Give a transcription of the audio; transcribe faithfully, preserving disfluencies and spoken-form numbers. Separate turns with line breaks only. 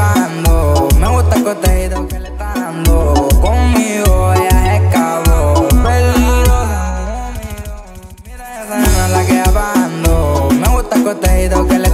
apagando. Me gusta el cotejo que le está dando. Conmigo ella se escapó. Peligrosa conmigo. Mira esa nena la que apagando. Me gusta el cotejo que le